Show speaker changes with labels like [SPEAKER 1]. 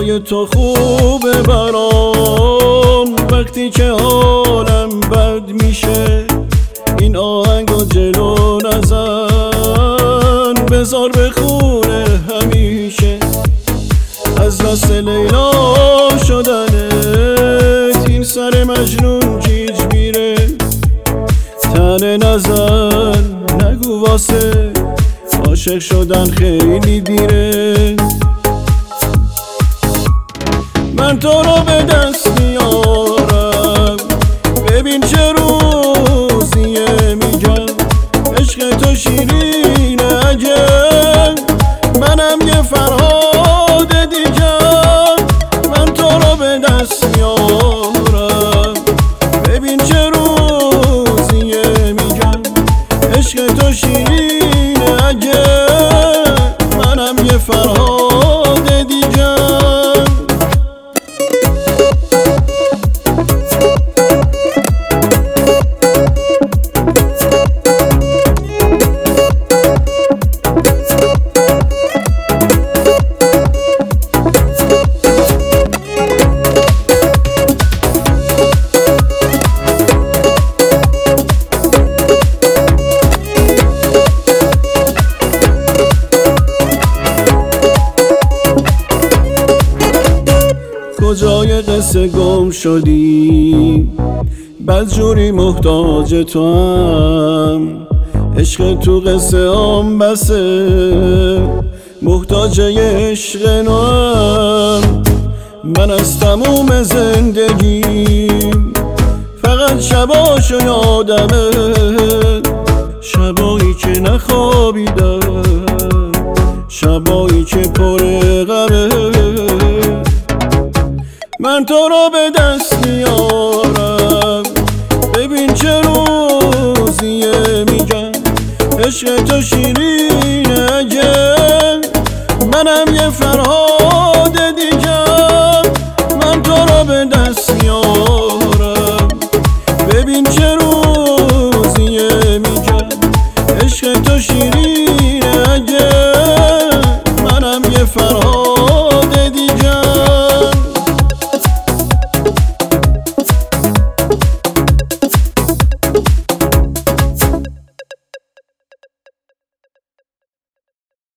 [SPEAKER 1] صدای تو خوبه برام، وقتی که حالم بد میشه این آهنگو جلو نزن، بذار بخونه همیشه. از دست لیلا شدنت این سر مجنون گیج میره، تنه نزن نگو واسه عاشق شدن خیلی دیره. من تو رو به دست میارم، ببین چه روزیه، میگم عشق تو شیرینه اگه منم یه فرهاد دیگم. من تو رو به دست میارم، ببین چه روزیه، میگم عشق تو شیرینه اگه منم یه فرهاد دیگم. کجای قصه گم شدی، بدجوری محتاج تو هم، عشق تو قصه هم بسه، محتاج یه عشق نوام. من از تموم زندگیم فقط شباشو یادمه، شبایی که نخوابیدم، شبایی که پر غمه. من تو رو به دست میارم، ببین چه روزیه، میگم عشق تو شیرینه اگه منم یه فرهاد